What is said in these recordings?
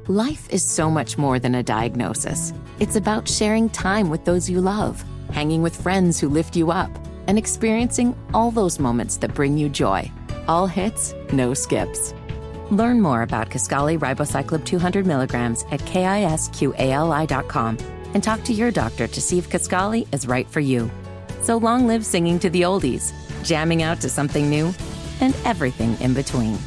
Life is so much more than a diagnosis. It's about sharing time with those you love, hanging with friends who lift you up, and experiencing all those moments that bring you joy. All hits, no skips. Learn more about Kisqali Ribociclib 200 milligrams at KISQALI.com and talk to your doctor to see if Kisqali is right for you. So long live singing to the oldies, jamming out to something new, and everything in between.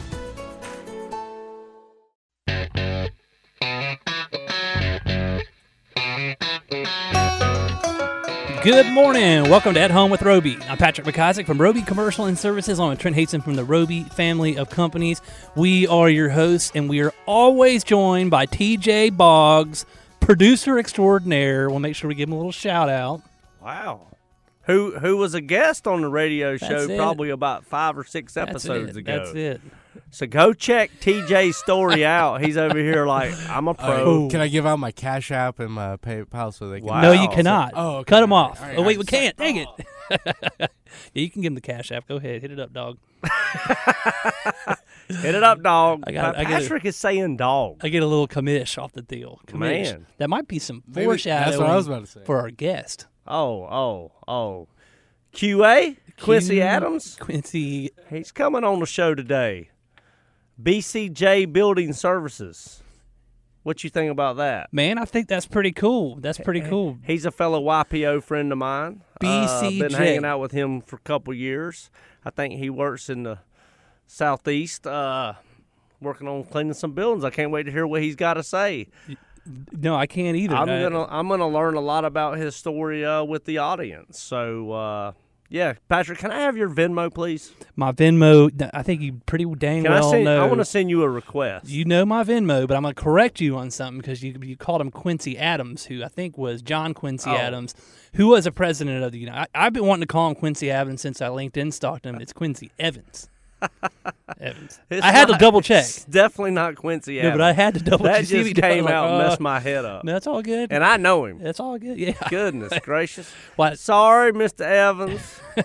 Good morning. Welcome to At Home with Roby. I'm Patrick McIsaac from Roby Commercial and Services. I'm Trent Hasten from the Roby family of companies. We are your hosts, and we are always joined by TJ Boggs, producer extraordinaire. We'll make sure we give him a little shout out. Wow. Who was a guest on the radio show probably about 5 or 6 episodes ago. That's it. So go check TJ's story out. He's over here like, I'm a pro. Can I give out my Cash App and my PayPal so they can? Wow. No, you cannot. Okay. Cut them off. All right, oh, wait, we all right. can't. Dang it. Yeah, you can give him the Cash App. Go ahead. Hit it up, dog. Hit it up, dog. Patrick is saying dog. I get a little commish off the deal. Commish. Man. That might be some Maybe foreshadowing that's what I was about to say. for our guest. Oh. QA? Quincy Adams? Quincy. He's coming on the show today. BCJ Building Services. What you think about that? Man, I think that's pretty cool. That's pretty cool. He's a fellow YPO friend of mine. BCJ. Been hanging out with him for a couple years. I think he works in the Southeast, working on cleaning some buildings. I can't wait to hear what he's got to say. No, I can't either. I'm gonna learn a lot about his story with the audience. So yeah, Patrick, can I have your Venmo, please? My Venmo, I think you pretty dang well know. I want to send you a request. You know my Venmo, but I'm going to correct you on something because you called him Quincy Adams, who I think was John Quincy Adams, who was a president of the United. I've been wanting to call him Quincy Adams since I LinkedIn stalked him. It's Quincy Evans. Evans. I had to double check. It's definitely not Quincy Evans. No, but I had to double check. That just came out and messed my head up. No, that's all good. And I know him. That's all good. Yeah. Goodness gracious. What? Sorry, Mr. Evans.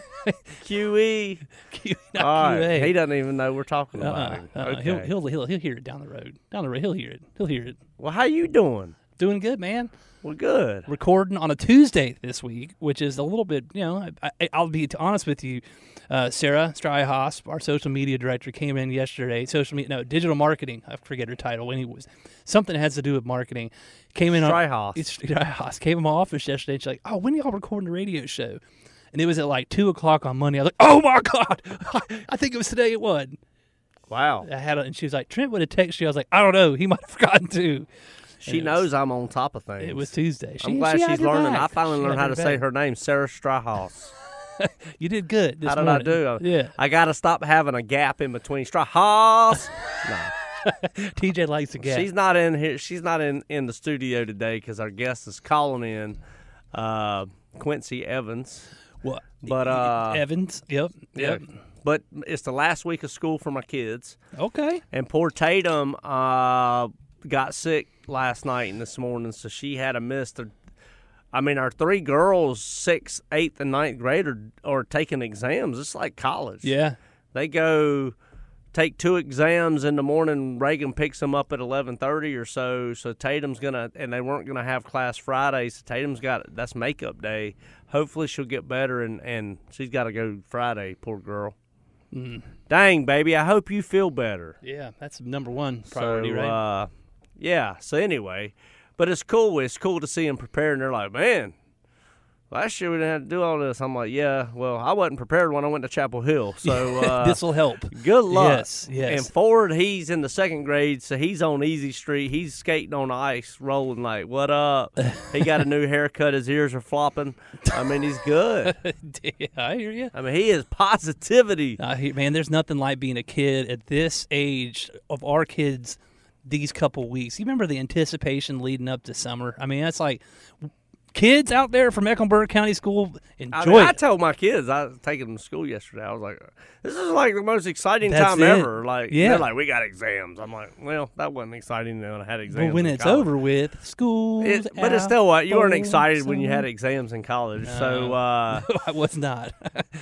QE. Not All right. QA. He doesn't even know we're talking about him. Okay. He'll hear it down the road. He'll hear it. He'll hear it. Well, how you doing? Doing good, man. Well, good. Recording on a Tuesday this week, which is a little bit, I'll be honest with you. Sarah Strihosp, our social media director, came in yesterday. Digital marketing. I forget her title. Something that has to do with marketing. Came in. Strihosp came in my office yesterday. And she's like, "Oh, when are y'all recording the radio show?" And it was at like 2:00 on Monday. I was like, "Oh my God!" I think it was today. It was. Wow. And she was like, "Trent would have texted you." I was like, "I don't know. He might have forgotten to." She knows I'm on top of things. It was Tuesday. I'm glad she's learning. I finally learned how to say back. her name, Sarah Strihosp. You did good this How did morning. I do? Yeah. I got to stop having a gap in between Strihosp. No. TJ likes a gap. She's not in here. She's not in the studio today because our guest is calling in, Quincy Evans. What? But Evans. Yep. But it's the last week of school for my kids. Okay. And poor Tatum got sick last night and this morning, so she had to miss our 3 girls, 6th, 8th, and 9th grade are taking exams. It's like college. Yeah. They go take 2 exams in the morning. Reagan picks them up at 11:30 or so. So Tatum's and they weren't gonna have class Friday. So Tatum's that's makeup day. Hopefully she'll get better, and she's got to go Friday. Poor girl. Mm. Dang, baby. I hope you feel better. Yeah, that's number one priority, right? Yeah. So anyway, but it's cool. It's cool to see them prepared. And they're like, man, last year we didn't have to do all this. I'm like, yeah. Well, I wasn't prepared when I went to Chapel Hill. So this will help. Good luck. Yes. And Ford, he's in the 2nd grade, so he's on Easy Street. He's skating on ice, rolling like, what up? He got a new haircut. His ears are flopping. He's good. Yeah, I hear you. He is positivity. Man, there's nothing like being a kid at this age of our kids these couple weeks. You remember the anticipation leading up to summer? That's like kids out there from Mecklenburg County School, enjoy it. I told my kids, I was taking them to school yesterday, I was like, this is like the most exciting That's time it. ever. Like, Yeah. They're like, we got exams. I'm like, well, that wasn't exciting when I had exams. But when in it's college. over with, school's But it's still what? You weren't out excited when you summer. had exams in college. So, I was not.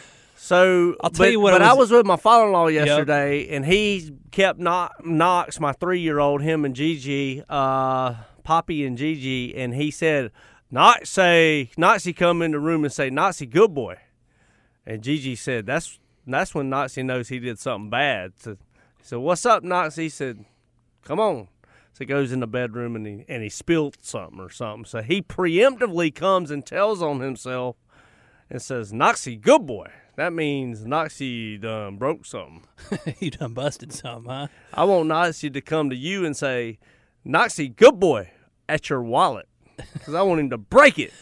So I'll tell you what. But I was with my father-in-law yesterday, and he kept Knox, my 3-year-old, him and Gigi, Poppy and Gigi, and he said, Noxie come in the room and say, Noxie, good boy. And Gigi said, that's when Noxie knows he did something bad. So he said, what's up, Noxie? He said, come on. So he goes in the bedroom and he spilled something or something. So he preemptively comes and tells on himself and says, Noxie, good boy. That means Noxie done broke something. You done busted something, huh? I want Noxie to come to you and say, Noxie, good boy, at your wallet. Because I want him to break it.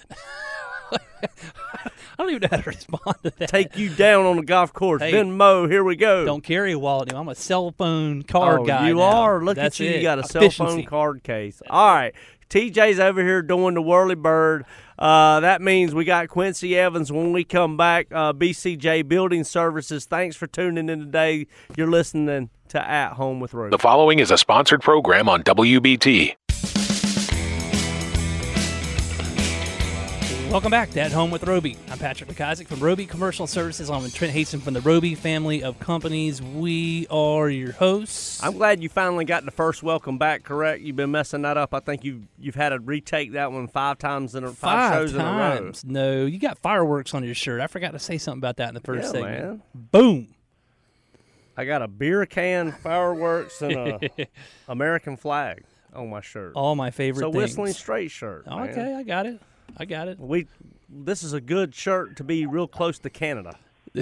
I don't even know how to respond to that. Take you down on the golf course. Hey, Venmo, here we go. Don't carry a wallet anymore. I'm a cell phone card guy You now. are. Look That's at you. it. You got a Efficiency. cell phone card case. All right. TJ's over here doing the whirly bird. That means we got Quincy Evans when we come back. BCJ Building Services. Thanks for tuning in today. You're listening to At Home with Roby. The following is a sponsored program on WBT. Welcome back to At Home with Roby. I'm Patrick McIsaac from Roby Commercial Services. I'm with Trent Haston from the Roby family of companies. We are your hosts. I'm glad you finally got the first welcome back correct. You've been messing that up. I think you've had to retake that one 5 times in five shows in a row. No, you got fireworks on your shirt. I forgot to say something about that in the first segment. Man. Boom. I got a beer can, fireworks, and a American flag on my shirt. All my favorite so things. Whistling Straight shirt. Oh, man. okay, I got it. This is a good shirt to be real close to Canada.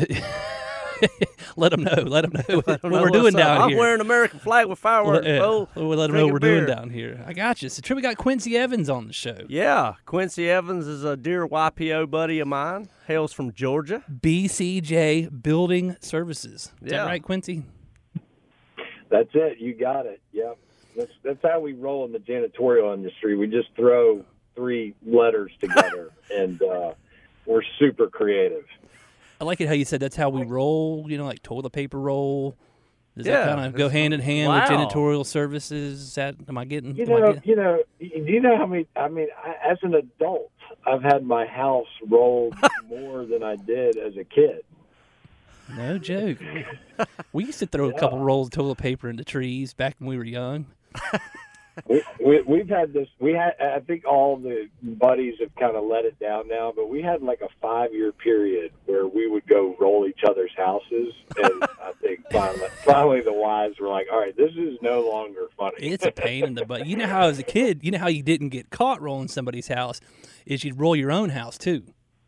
Let them know. Let them know what we're doing down here. I'm wearing an American flag with fireworks. We'll let them know what we're beer. doing down here. I got you. So, we got Quincy Evans on the show. Yeah, Quincy Evans is a dear YPO buddy of mine. Hails from Georgia. BCJ Building Services. Is Yeah. that right, Quincy? That's it. You got it. Yeah. That's how we roll in the janitorial industry. We just throw 3 letters together, and we're super creative. I like it how you said that's how we roll, like toilet paper roll. Does Yeah, that kind of go hand in hand wow. with janitorial services? Is that, am I getting? Do you know how many? I mean, as an adult, I've had my house rolled more than I did as a kid. No joke. We used to throw a couple rolls of toilet paper into trees back when we were young. We've had this. I think all the buddies have kind of let it down now, but we had like a 5-year period where we would go roll each other's houses, and I think finally the wives were like, "All right, this is no longer funny." It's a pain in the butt. You know how as a kid, how you didn't get caught rolling somebody's house is you'd roll your own house too.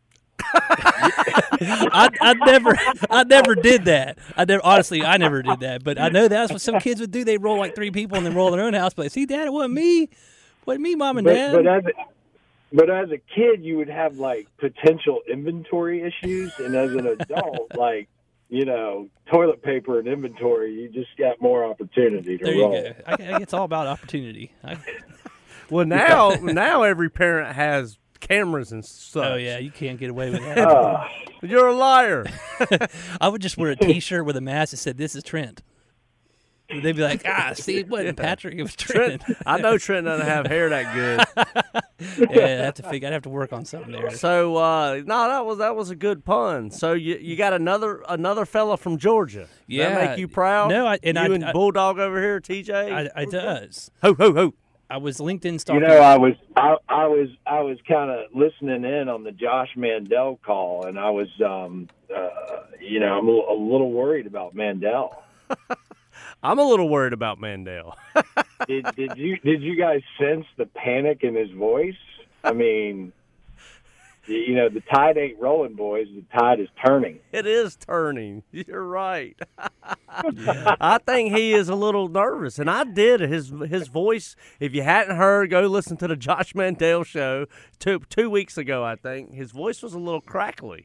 I never did that. Honestly, I never did that. But I know that's what some kids would do. They roll like 3 people and then roll their own house. But see, Dad, it wasn't me. Wasn't me, Mom and Dad. But as a kid, you would have like potential inventory issues, and as an adult, like toilet paper and inventory, you just got more opportunity to roll. There you go. It's all about opportunity. Well, now every parent has cameras and stuff. Oh yeah, you can't get away with that. You're a liar. I would just wear a T-shirt with a mask that said, "This is Trent." They'd be like, see, it wasn't Patrick, it was Trent. I know Trent doesn't have hair that good. Yeah, I'd have to work on something there. So that was a good pun. So you got another fella from Georgia. Yeah. Does that make you proud? No, and Bulldog over here, TJ. I does. Ho ho ho. I was LinkedIn stalking. I was kind of listening in on the Josh Mandel call, and I was, I'm a little worried about Mandel. I'm a little worried about Mandel. Did you guys sense the panic in his voice? I mean, the tide ain't rolling, boys. The tide is turning. It is turning. You're right. I think he is a little nervous, and I did. His voice, if you hadn't heard, go listen to the Josh Mandel show 2 weeks ago, I think. His voice was a little crackly.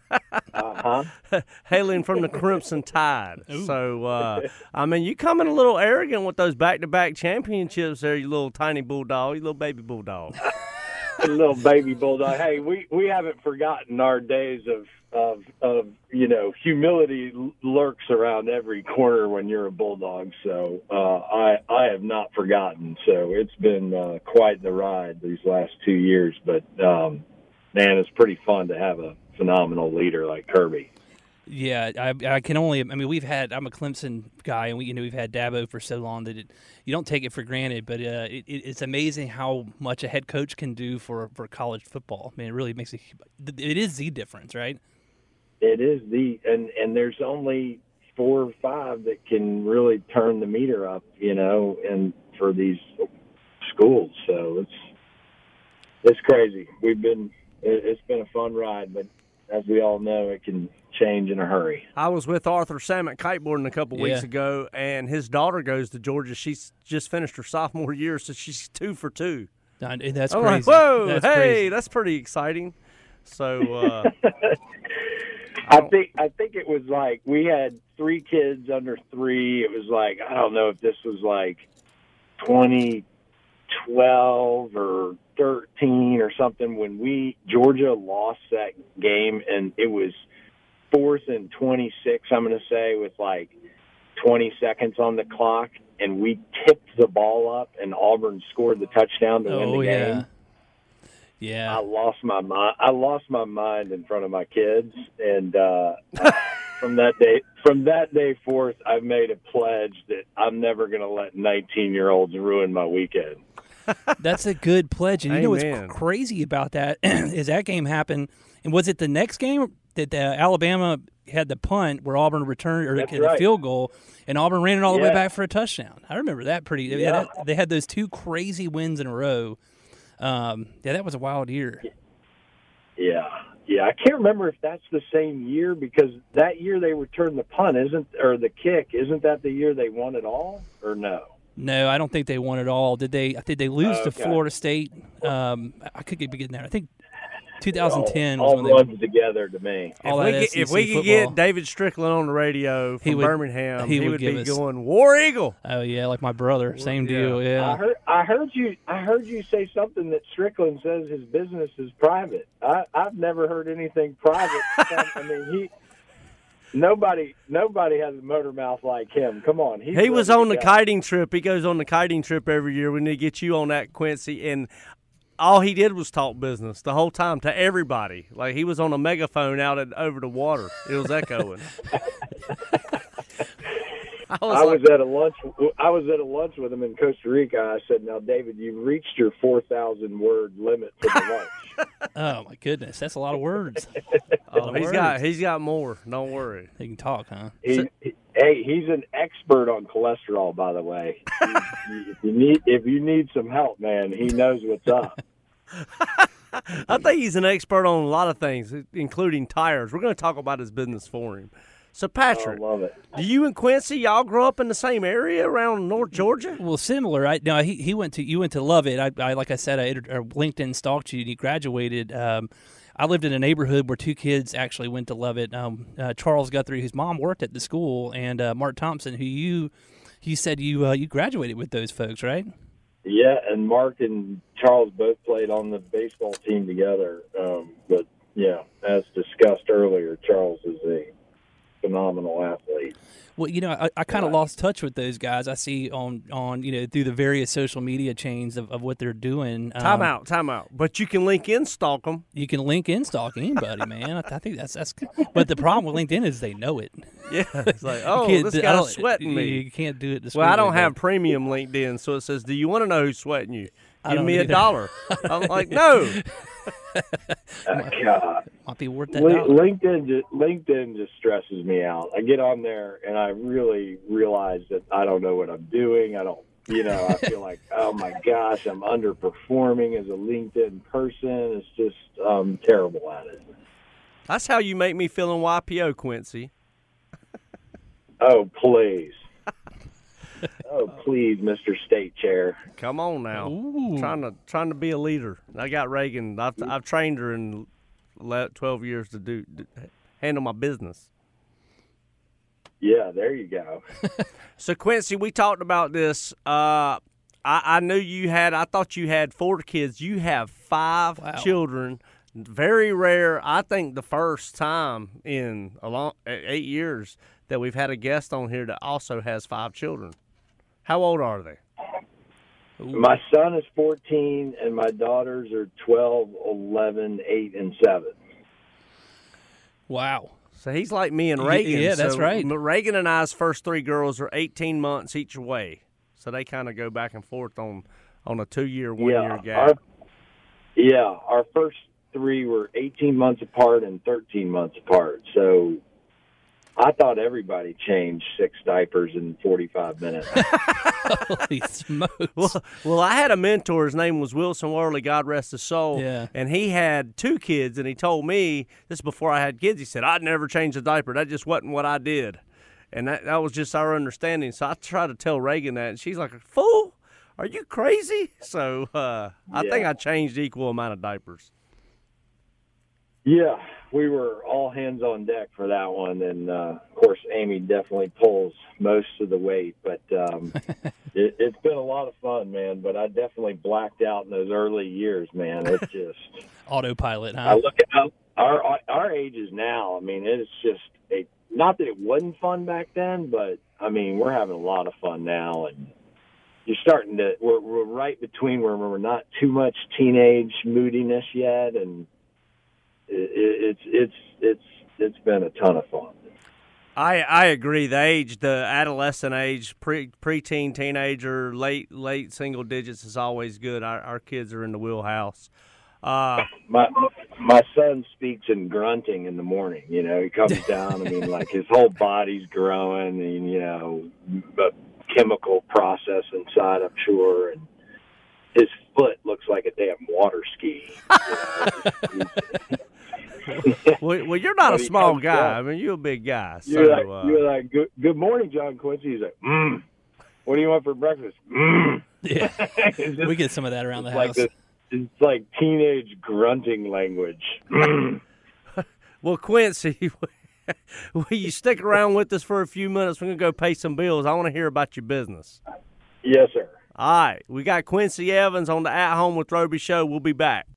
Hailing from the Crimson Tide. Ooh. So, you coming a little arrogant with those back-to-back championships there, you little tiny bulldog, you little baby bulldog. A little baby bulldog. Hey, we haven't forgotten our days of humility lurks around every corner when you're a bulldog. So I have not forgotten. So it's been quite the ride these last 2 years. But man, it's pretty fun to have a phenomenal leader like Kirby. Yeah, I can only. I mean, I'm a Clemson guy, and we've had Dabo for so long that you don't take it for granted. But it's amazing how much a head coach can do for college football. I mean, it really makes it is the difference, right? It is and there's only 4 or 5 that can really turn the meter up, and for these schools. So it's crazy. It's been a fun ride, but as we all know, it can change in a hurry. I was with Arthur Sam at kiteboarding a couple weeks ago, and his daughter goes to Georgia. She's just finished her sophomore year, so she's 2 for 2. That's I'm crazy. like, whoa, that's hey, crazy. that's pretty exciting. So I think it was like we had 3 kids under 3. It was like, I don't know if this was like 2012 or 13 or something when Georgia lost that game, and it was 4th and 26, I'm going to say, with like 20 seconds on the clock, and we tipped the ball up, and Auburn scored the touchdown to win the game. Yeah. I lost my mind in front of my kids, and from that day forth, I've made a pledge that I'm never going to let 19-year-olds ruin my weekend. That's a good pledge. And you know Amen. what's crazy about that is that game happened, and was it the next game that Alabama had the punt where Auburn returned or the field goal, and Auburn ran it all the way back for a touchdown? I remember that pretty. Yeah. They had those 2 crazy wins in a row. That was a wild year. Yeah. I can't remember if that's the same year, because that year they returned the punt, or the kick? Isn't that the year they won it all, or no? No, I don't think they won it all. Did they lose to Okay. Florida State? I could be getting there. I think 2010 was all when they runs together to me. all that if SEC we could football. get David Strickland on the radio from Birmingham, he would give be us- going War Eagle. Oh yeah, like my brother, same deal. Yeah. I heard you say something that Strickland says his business is private. I've never heard anything private. I mean, nobody has a motor mouth like him. Come on, He was on the kiting trip. He goes on the kiting trip every year. We need to get you on that, Quincy. And all he did was talk business the whole time to everybody. Like he was on a megaphone out over the water. It was echoing. I was at a lunch with him in Costa Rica. I said, "Now, David, you've reached your 4,000 word limit for the lunch." Oh my goodness, that's a lot of words. he's got more. Don't worry. He can talk, huh? Hey, he's an expert on cholesterol, by the way. If you need some help, man, he knows what's up. I think he's an expert on a lot of things, including tires. We're going to talk about his business for him. So, Patrick, I love it. do you and Quincy, y'all grow up in the same area around North Georgia? Well, similar. No, you went to Lovett. I like I said, I LinkedIn stalked you. And you graduated. I lived in a neighborhood where 2 kids actually went to Lovett. Charles Guthrie, whose mom worked at the school, and Mark Thompson, who you said you graduated with those folks, right? Yeah, and Mark and Charles both played on the baseball team together. But yeah, as discussed earlier, Charles is a phenomenal athlete. Well, I kind of lost touch with those guys. I see on through the various social media chains of what they're doing. Time out. But you can link in stalk them. You can link in stalk anybody, man. I think that's. But the problem with LinkedIn is they know it. Yeah, it's like, oh, You can't this guy's sweating me. You can't do it. Well, I don't discreetly, have but- premium LinkedIn, so it says, do you want to know who's sweating you? I Give don't me either. $1. I'm like, no. God. Might be worth that dollar. LinkedIn just stresses me out. I get on there and I really realize that I don't know what I'm doing. I feel like, oh my gosh, I'm underperforming as a LinkedIn person. It's just terrible at it. That's how you make me feel in YPO, Quincy. Oh, please. Oh, please, Mr. State Chair. Come on now. Ooh. Trying to be a leader. I got Reagan. I've trained her in 12 years to handle my business. Yeah, there you go. So, Quincy, we talked about this. I thought you had 4 kids. You have 5 Wow. children. Very rare. I think the first time in 8 years that we've had a guest on here that also has 5 children. How old are they? My son is 14, and my daughters are 12, 11, 8, and 7. Wow. So he's like me and Reagan. Yeah, that's so right. Reagan and I's first 3 girls are 18 months each way. So they kind of go back and forth on a 2-year, 1-year gap. Our first 3 were 18 months apart and 13 months apart. So I thought everybody changed 6 diapers in 45 minutes. Holy smokes. Well, I had a mentor. His name was Wilson Worley, God rest his soul. Yeah. And he had 2 kids, and he told me, this is before I had kids, he said, I'd never change a diaper. That just wasn't what I did. And that was just our understanding. So I tried to tell Reagan that, and she's like, fool, are you crazy? So I think I changed equal amount of diapers. Yeah, we were all hands on deck for that one, and of course, Amy definitely pulls most of the weight. But it's been a lot of fun, man. But I definitely blacked out in those early years, man. It's just autopilot, huh? I look at our ages now. I mean, it's just not that it wasn't fun back then, but I mean, we're having a lot of fun now, and you're starting to. We're right between where we're not too much teenage moodiness yet, and it's been a ton of fun. I agree. The adolescent age, preteen, teenager, late single digits is always good. Our kids are in the wheelhouse. My son speaks in grunting in the morning. You know, he comes down. I mean, like his whole body's growing, and a chemical process inside, I'm sure, and his foot looks like a damn water ski. Well, you're not a small guy. I mean, you're a big guy. So, you're like, good morning, John Quincy. He's like, what do you want for breakfast? Yeah, we get some of that around the house. It's like teenage grunting language. Well, Quincy, will you stick around with us for a few minutes? We're going to go pay some bills. I want to hear about your business. Yes, sir. All right. We got Quincy Evans on the At Home with Roby show. We'll be back.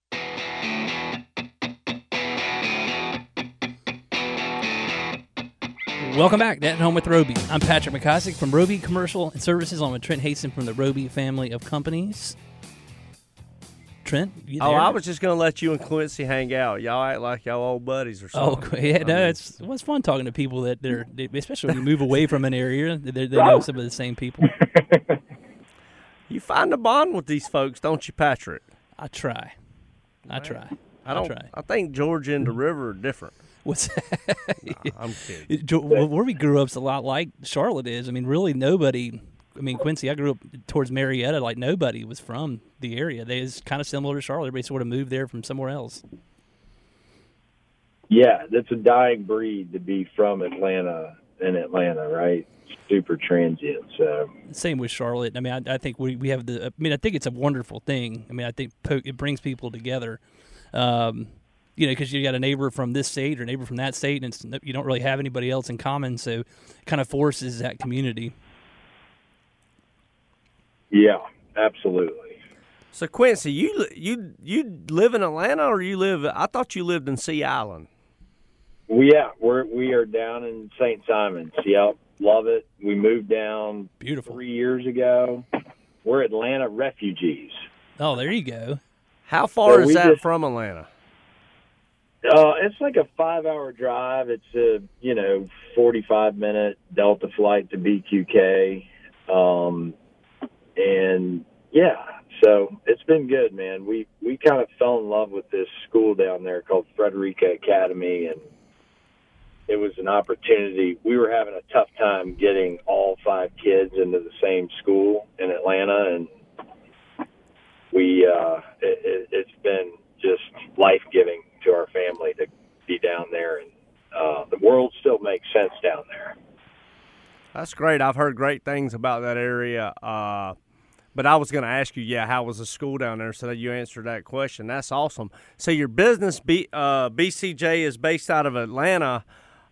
Welcome back to At Home with Roby. I'm Patrick McIsaac from Roby Commercial and Services. I'm with Trent Haston from the Roby family of companies. Trent, you there? Oh, I was just going to let you and Quincy hang out. Y'all act like y'all old buddies or something. Oh, yeah, no, it was fun talking to people that especially when you move away from an area, they know some of the same people. You find a bond with these folks, don't you, Patrick? I try. I think Georgia and the river are different. What's that? Nah, I'm kidding. Where we grew up is a lot like Charlotte is. I mean, really nobody. I mean, Quincy, I grew up towards Marietta. Like, nobody was from the area. It's kind of similar to Charlotte. Everybody sort of moved there from somewhere else. Yeah, that's a dying breed to be from Atlanta, right? Super transient. So same with Charlotte. I mean, I think we have I mean, I think it's a wonderful thing. I mean, I think it brings people together. Because you got a neighbor from this state or a neighbor from that state, and you don't really have anybody else in common, so it kind of forces that community. Yeah, absolutely. So Quincy, you live in Atlanta, or I thought you lived in Sea Island. We are down in St. Simons. Yep, love it. We moved down beautiful 3 years ago. We're Atlanta refugees. Oh, there you go. How far is that from Atlanta? It's like a 5-hour drive. It's a 45-minute Delta flight to BQK, and yeah, so it's been good, man. We kind of fell in love with this school down there called Frederica Academy, and it was an opportunity. We were having a tough time getting all 5 kids into the same school in Atlanta, and it's been just life-giving to our family to be down there, and the world still makes sense down there. That's great. I've heard great things about that area. But I was going to ask you, how was the school down there? So that you answered that question. That's awesome. So your business, BCJ, is based out of Atlanta.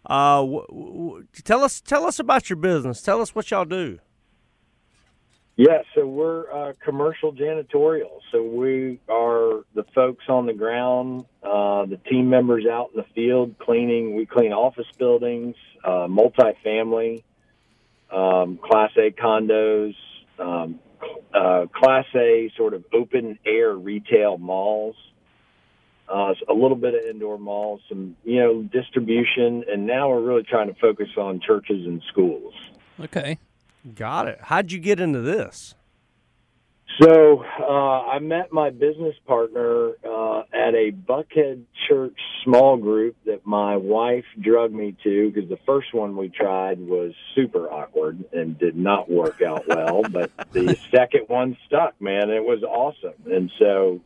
Tell us about your business. Tell us what y'all do. Yeah, so we're commercial janitorial. So we are the folks on the ground, the team members out in the field cleaning. We clean office buildings, multifamily, Class A condos, Class A sort of open-air retail malls. a little bit of indoor malls, some, distribution, and now we're really trying to focus on churches and schools. Okay. Got it. How'd you get into this? So I met my business partner at a Buckhead Church small group that my wife drugged me to, because the first one we tried was super awkward and did not work out well. But the second one stuck, man. It was awesome. And so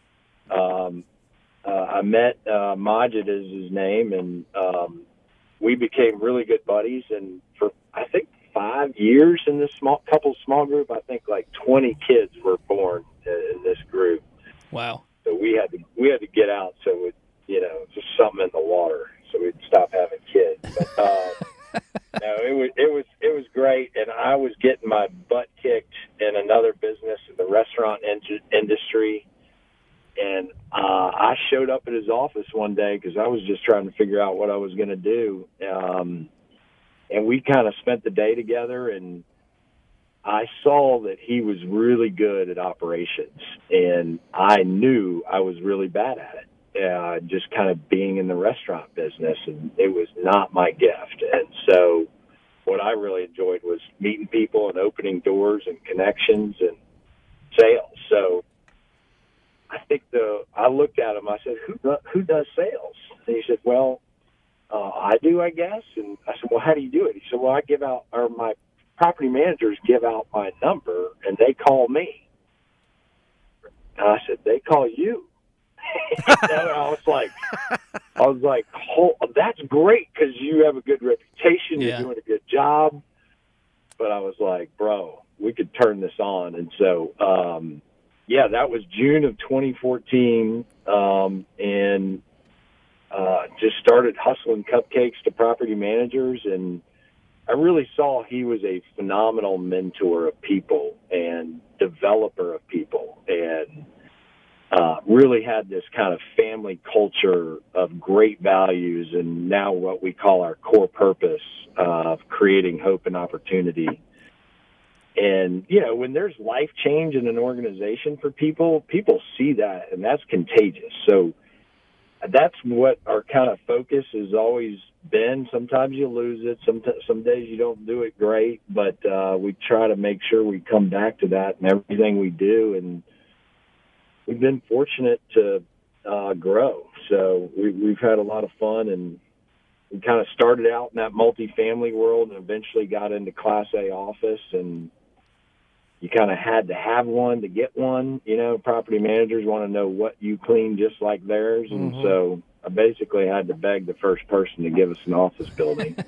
I met Majid is his name, and we became really good buddies. And for, I think, 5 years in this small group, I think like 20 kids were born in this group. Wow. So we had to get out. So just something in the water, so we'd stop having kids. But no, it was great, and I was getting my butt kicked in another business in the restaurant industry. And I showed up at his office one day because I was just trying to figure out what I was going to do. And we kind of spent the day together, and I saw that he was really good at operations, and I knew I was really bad at it, just kind of being in the restaurant business, and it was not my gift. And so what I really enjoyed was meeting people and opening doors and connections and sales. So I think I looked at him, I said, who does sales? And he said, well, I do, I guess. And I said, well, how do you do it? He said, well, my property managers give out my number, and they call me. And I said, they call you? And I was like, that's great, because you have a good reputation. You're doing a good job. But I was like, bro, we could turn this on. And so, that was June of 2014. And just started hustling cupcakes to property managers, and I really saw he was a phenomenal mentor of people and developer of people, and really had this kind of family culture of great values, and now what we call our core purpose of creating hope and opportunity. And, when there's life change in an organization for people see that, and that's contagious. So that's what our kind of focus has always been. Sometimes you lose it. Some days you don't do it great, but we try to make sure we come back to that in everything we do. And we've been fortunate to grow. So we've had a lot of fun, and we kind of started out in that multifamily world and eventually got into Class A office, and you kind of had to have one to get one. Property managers want to know what you clean just like theirs. And so I basically had to beg the first person to give us an office building.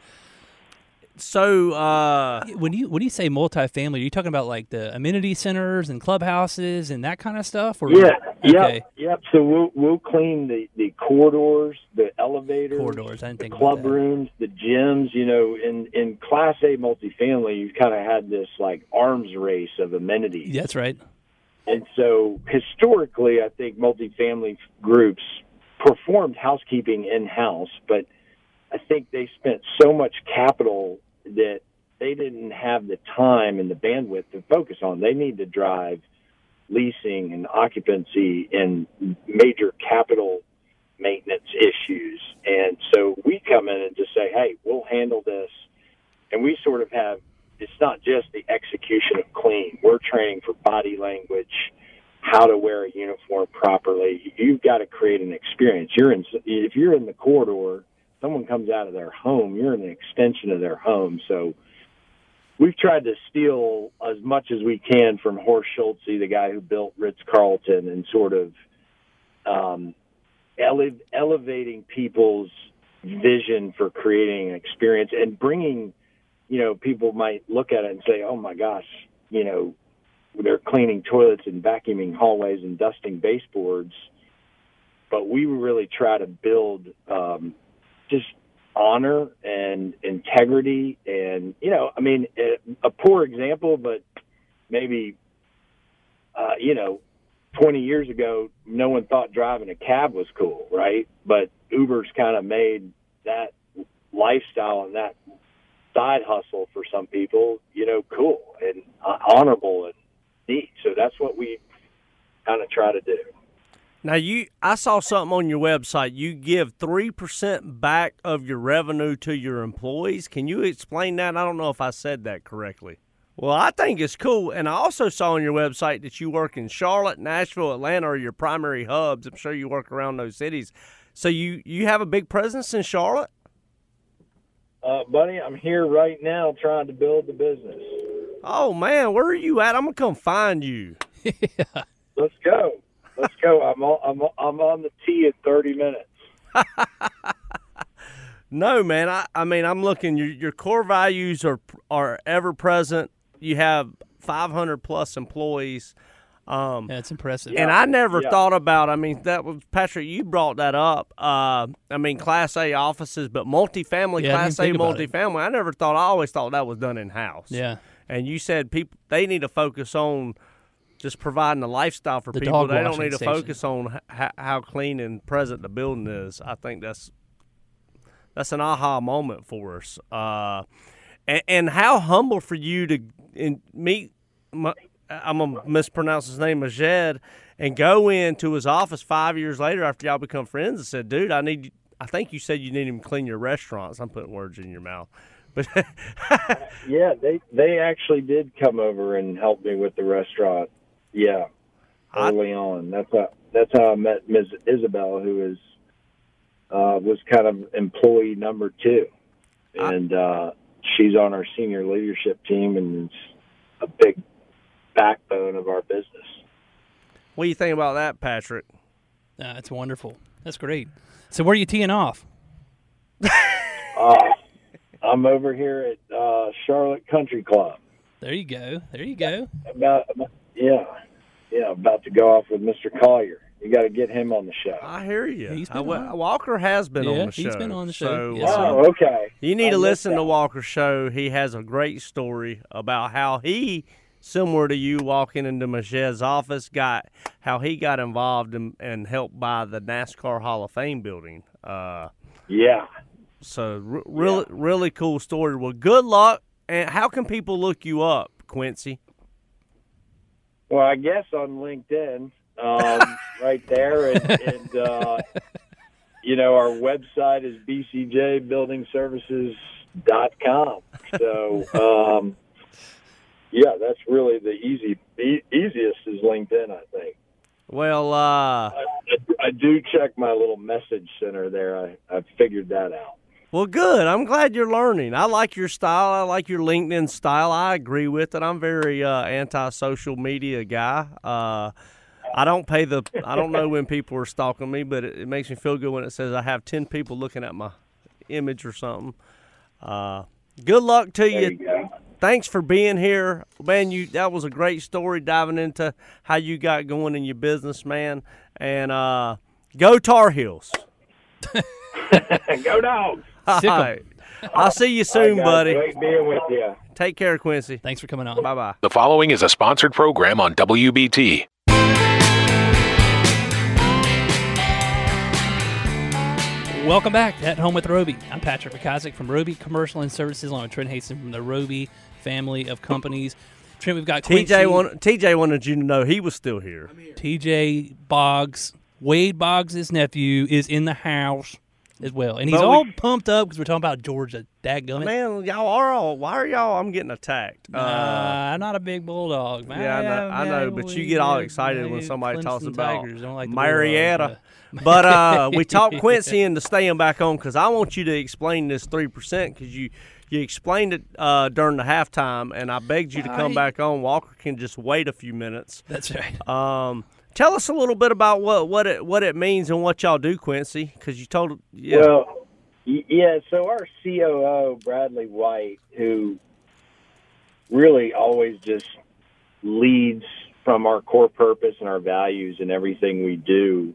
So when you say multifamily, are you talking about like the amenity centers and clubhouses and that kind of stuff? Or, Yep. So we'll clean the corridors, the elevators, I didn't think the club about that. rooms, the gyms. In Class A multifamily, you kind of had this like arms race of amenities. That's right. And so historically, I think multifamily groups performed housekeeping in-house, but I think they spent so much capital that they didn't have the time and the bandwidth to focus on. They need to drive leasing and occupancy and major capital maintenance issues. And so we come in and just say, hey, we'll handle this. And we sort of have, it's not just the execution of clean. We're training for body language, how to wear a uniform properly. You've got to create an experience. If you're in the corridor, someone comes out of their home, you're an extension of their home. So we've tried to steal as much as we can from Horst Schulze, the guy who built Ritz-Carlton, and sort of elevating people's vision for creating an experience and bringing, people might look at it and say, oh my gosh, they're cleaning toilets and vacuuming hallways and dusting baseboards. But we really try to build just honor and integrity, and a poor example, but maybe 20 years ago no one thought driving a cab was cool, right? But Uber's kind of made that lifestyle and that side hustle for some people cool and honorable and neat. So that's what we kind of try to do. Now, I saw something on your website. You give 3% back of your revenue to your employees. Can you explain that? I don't know if I said that correctly. Well, I think it's cool. And I also saw on your website that you work in Charlotte, Nashville, Atlanta are your primary hubs. I'm sure you work around those cities. So you have a big presence in Charlotte? Buddy, I'm here right now trying to build the business. Oh, man, where are you at? I'm going to come find you. Let's go. Let's go. I'm on the tee in 30 minutes. No, man. I mean, I'm looking. Your core values are ever present. You have 500 plus employees. That's impressive. And I never thought about. I mean, that was Patrick. You brought that up. I mean, Class A offices, but multifamily, Class A multifamily. I never thought. I always thought that was done in house. Yeah. And you said they need to focus on just providing a lifestyle for The people. dog They don't washing need to station. focus on how clean and present the building is. I think that's an aha moment for us. And how humble for you to meet. I'm gonna mispronounce his name, Majed, and go into his office 5 years later after y'all become friends and said, "Dude, I think you said you need him to clean your restaurants." I'm putting words in your mouth, but yeah, they actually did come over and help me with the restaurant. Yeah, early on. That's how I met Ms. Isabel, who was kind of employee number 2, and she's on our senior leadership team and is a big backbone of our business. What do you think about that, Patrick? That's wonderful. That's great. So where are you teeing off? I'm over here at Charlotte Country Club. There you go. There you go. About to go off with Mr. Collier. You got to get him on the show. I hear you. He's been on. Walker has been on the show. He's been on the show. So, Yes, sir. Okay. You need to listen to Walker's show. He has a great story about how he, similar to you, walking into Majed's office, how he got involved and helped buy the NASCAR Hall of Fame building. Yeah. So really cool story. Well, good luck. And how can people look you up, Quincy? Well, I guess on LinkedIn, right there, and our website is bcjbuildingservices.com. So, that's really the easiest is LinkedIn, I think. Well, I do check my little message center there. I figured that out. Well, good. I'm glad you're learning. I like your style. I like your LinkedIn style. I agree with it. I'm very anti-social media guy. I don't know when people are stalking me, but it makes me feel good when it says I have 10 people looking at my image or something. Good luck to you. There you go. Thanks for being here, man. That was a great story diving into how you got going in your business, man. And go Tar Heels. Go Dogs. All right. I'll see you soon, buddy. Great being with you. Take care, Quincy. Thanks for coming on. Bye-bye. The following is a sponsored program on WBT. Welcome back to At Home with Roby. I'm Patrick McIsaac from Roby Commercial and Services, along with Trent Haston from the Roby family of companies. Trent, we've got Quincy. TJ wanted you to know he was still here. TJ Boggs, Wade Boggs' nephew, is in the house as well. And he's all pumped up because we're talking about Georgia. Dadgummit. Man, why are y'all? I'm getting attacked. I'm not a big bulldog, man. Yeah, I know, but you get all excited when somebody talks about like Marietta. But we talked Quincy into staying back on because I want you to explain this 3% because you explained it during the halftime, and I begged you to come back on. Walker can just wait a few minutes. That's right. Tell us a little bit about what it means and what y'all do, Quincy, because you told. Yeah. Well, so our COO, Bradley White, who really always just leads from our core purpose and our values and everything we do,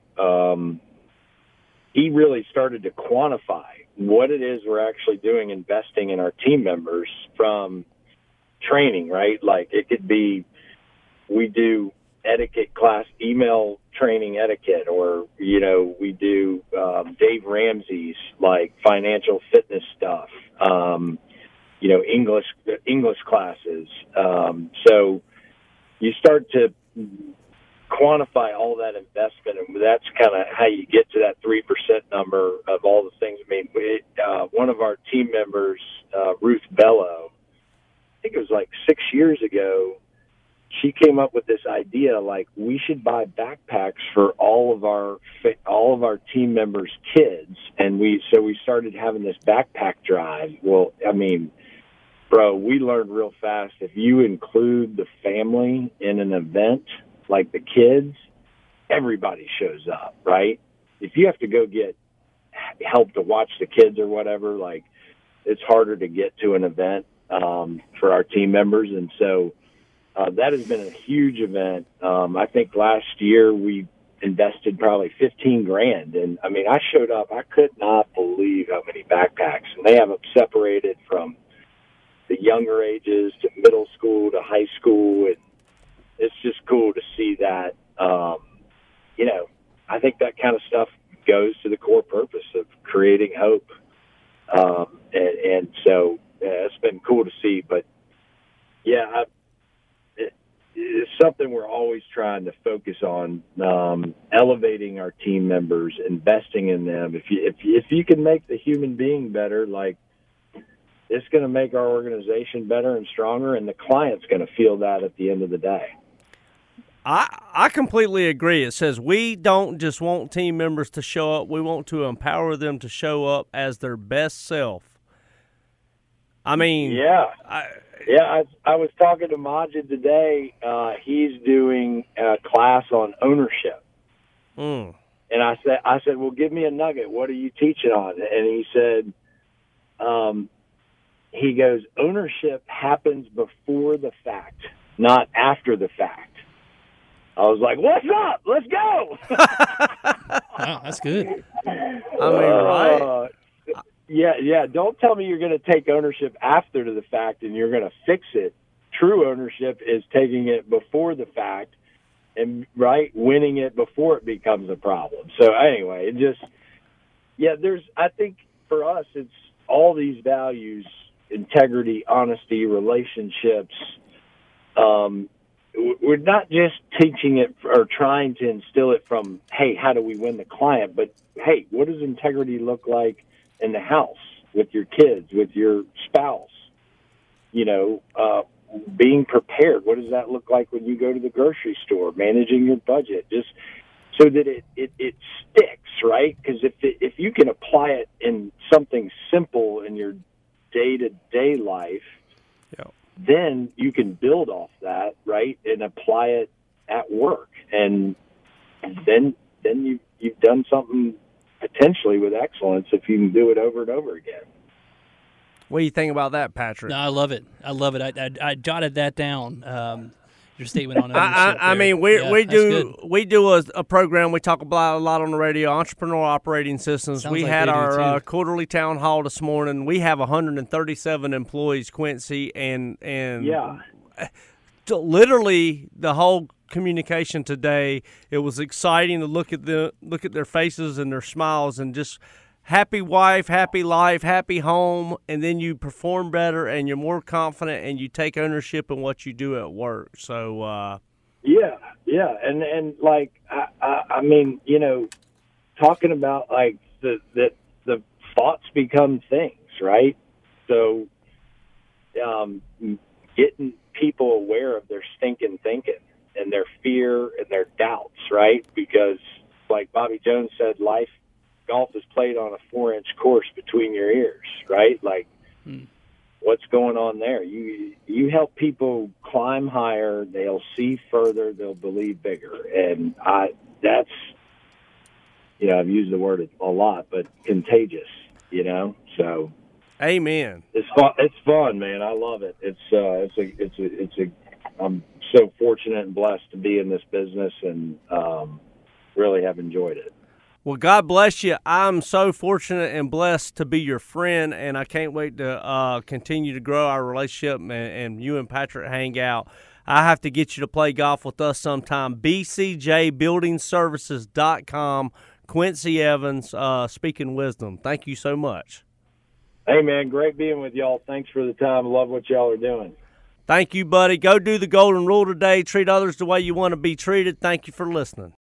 he really started to quantify what it is we're actually doing, investing in our team members from training, right? Like it could be we do etiquette class, email training etiquette, or, we do Dave Ramsey's like financial fitness stuff, English classes. So you start to quantify all that investment, and that's kind of how you get to that 3% number of all the things. I mean, one of our team members, Ruth Bello, I think it was like 6 years ago, she came up with this idea, like, we should buy backpacks for all of our team members' kids, and we started having this backpack drive. Well, I mean, bro, we learned real fast, if you include the family in an event, like the kids, everybody shows up, right? If you have to go get help to watch the kids or whatever, like, it's harder to get to an event for our team members. And so that has been a huge event. I think last year we invested probably $15,000. And I mean, I showed up, I could not believe how many backpacks, and they have them separated from the younger ages to middle school to high school. And it's just cool to see that. I think that kind of stuff goes to the core purpose of creating hope. And so it's been cool to see. But, yeah, it's something we're always trying to focus on, elevating our team members, investing in them. If you can make the human being better, like, it's going to make our organization better and stronger, and the client's going to feel that at the end of the day. I completely agree. It says we don't just want team members to show up. We want to empower them to show up as their best self. I mean, yeah. I was talking to Majid today. He's doing a class on ownership. And I said, well, give me a nugget. What are you teaching on? And he said, he goes, ownership happens before the fact, not after the fact. I was like, what's up? Let's go. Wow, that's good. I mean, right? Yeah. Don't tell me you're going to take ownership after the fact and you're going to fix it. True ownership is taking it before the fact and, right, winning it before it becomes a problem. So anyway, I think for us, it's all these values, integrity, honesty, relationships. We're not just teaching it or trying to instill it from, hey, how do we win the client? But, hey, what does integrity look like in the house with your kids, with your spouse? Being prepared. What does that look like when you go to the grocery store? Managing your budget, just so that it sticks, right? Because if you can apply it in something simple in your day-to-day life, then you can build off that, right, and apply it at work. And then you've done something potentially with excellence if you can do it over and over again. What do you think about that, Patrick? No, I love it. I jotted that down. Your statement on ownership. I mean, we do a program. We talk about a lot on the radio, Entrepreneur Operating Systems. Sounds we like had they do, our too. quarterly town hall this morning. We have 137 employees, Quincy, and literally the whole communication today. It was exciting to look at their faces and their smiles and just. Happy wife, happy life, happy home, and then you perform better and you're more confident and you take ownership in what you do at work. So, yeah, and like I mean, talking about like the thoughts become things, right? So, getting people aware of their stinking thinking and their fear and their doubts, right? Because, like Bobby Jones said, golf is played on a 4-inch course between your ears, right? Like, what's going on there? You help people climb higher, they'll see further, they'll believe bigger. And that's, I've used the word a lot, but contagious, so. Amen. It's fun, man. I love it. I'm so fortunate and blessed to be in this business and really have enjoyed it. Well, God bless you. I'm so fortunate and blessed to be your friend, and I can't wait to continue to grow our relationship and you and Patrick hang out. I have to get you to play golf with us sometime. BCJBuildingServices.com. Quincy Evans, speaking wisdom. Thank you so much. Hey, man, great being with y'all. Thanks for the time. Love what y'all are doing. Thank you, buddy. Go do the golden rule today. Treat others the way you want to be treated. Thank you for listening.